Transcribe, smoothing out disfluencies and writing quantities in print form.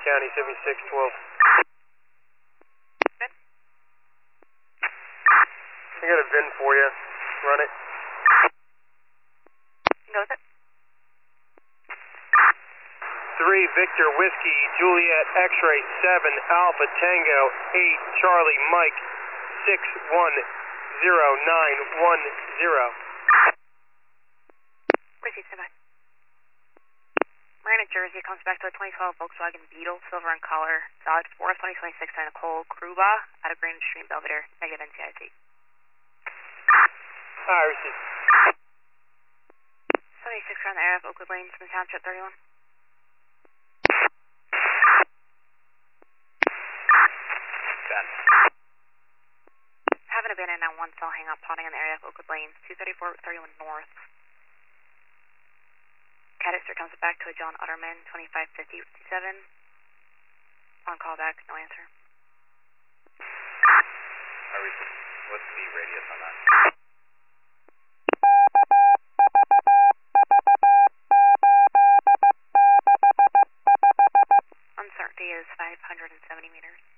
County, 7612. Good. I got a VIN for you. Run it. Go with it. 3 Victor Whiskey Juliet X-ray 7 Alpha Tango 8 Charlie Mike 610910. Proceed, stand by. Marina, Jersey, comes back to a 2012 Volkswagen Beetle, silver in color, valid 4/2026 to Nicole Kruba out of Green Stream, Belvedere, negative NCIC. I received. 76 around the area of Oakwood Lane, Smith Township 31. Have an abandoned now 1 cell hang up, plotting in the area of Oakwood Lane, 234 31 North. Cadister comes back to a John Utterman, 255057. On call back, no answer. What's the radius on that? Uncertainty is 570 meters.